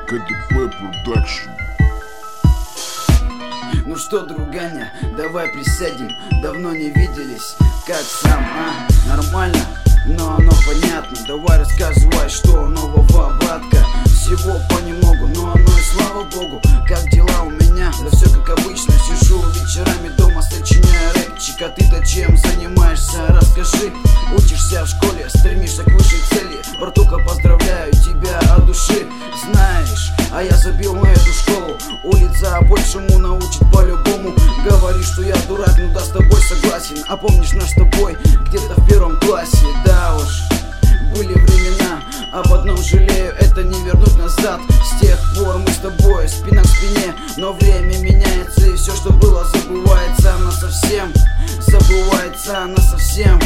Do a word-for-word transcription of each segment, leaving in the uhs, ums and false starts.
ка дэ пэ Production. Ну что, друганя, давай присядем, давно не виделись. Как сам, а? Нормально? Но оно понятно. Давай рассказывай, что нового, братка. Всего понемногу, но оно и слава богу. Как дела у меня? Да все как обычно. Сижу вечерами дома, сочиняю рэпчик. А ты-то чем занимаешься? Расскажи. Учишься в школе, стремишься к высшей цели. Братуха, поздравляю тебя от души. Знаешь, а я забил на эту школу. Улица большему научит по-любому. Говоришь, что я дурак, ну да, с тобой согласен. А помнишь наш с тобой где-то в первом классе? Да уж, были времена. Об одном жалею, это не вернуть назад. С тех пор мы с тобой спина к спине. Но время меняется, и все, что было, забывается насовсем. Забывается насовсем.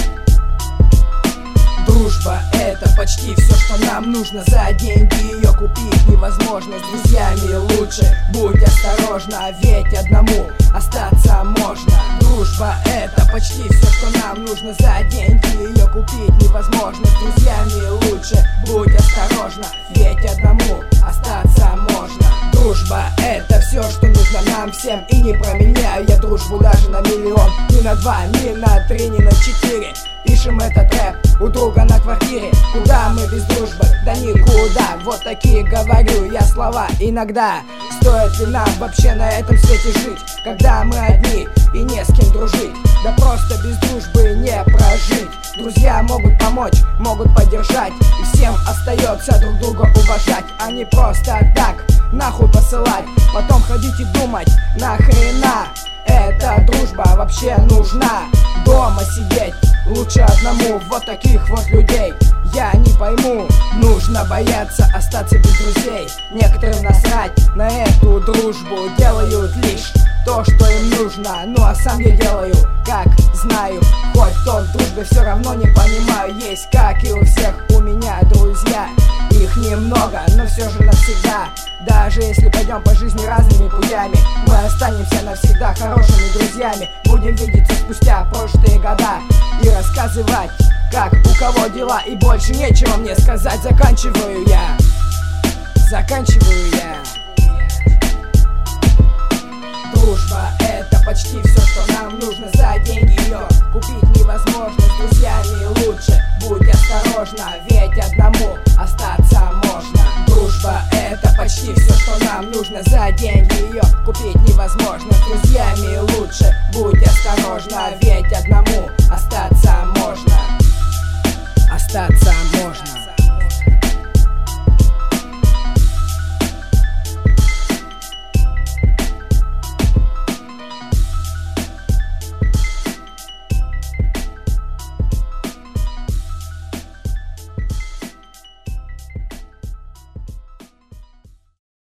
Дружба — это почти все, что нам нужно. За деньги ее купить невозможно. С друзьями лучше будь осторожна, ведь одному остаться можно. Дружба — это почти все, что нам нужно. За деньги ее купить невозможно. С друзьями лучше будь осторожна, ведь одному остаться можно. Дружба — это все, что нужно нам всем. И не променяю я дружбу даже на миллион. Ни на два, ни на три, ни на четыре. Пишем этот рэп у друга на квартире. Куда мы без дружбы? Да никуда. Вот такие говорю я слова иногда. Стоит ли нам вообще на этом свете жить, когда мы одни и не с кем дружить? Да просто без дружбы не прожить. Друзья могут помочь, могут поддержать, и всем остается друг друга уважать, а не просто так нахуй посылать. Потом ходить и думать, нахрена эта дружба вообще нужна? Дома сидеть лучше одному. Вот таких вот людей я не пойму. Нужно бояться остаться без друзей. Некоторым насрать на эту дружбу, делают лишь то, что им нужно. Ну а сам я делаю, как знаю. Хоть в том дружбе все равно не понимаю. Есть, как и у всех у меня, друзья. Их немного, но все же навсегда. Даже если пойдем по жизни разными путями, мы останемся навсегда хорошими друзьями. Будем видеться спустя прожитые года и рассказывать, как у кого дела. И больше нечего мне сказать. Заканчиваю я. Заканчиваю я. Дружба — это почти все, что нам нужно. За деньги ее купить невозможно. С друзьями лучше будь осторожна, ведь одному остаться можно. Дружба — это почти все, что нам нужно. За деньги ее купить невозможно. С друзьями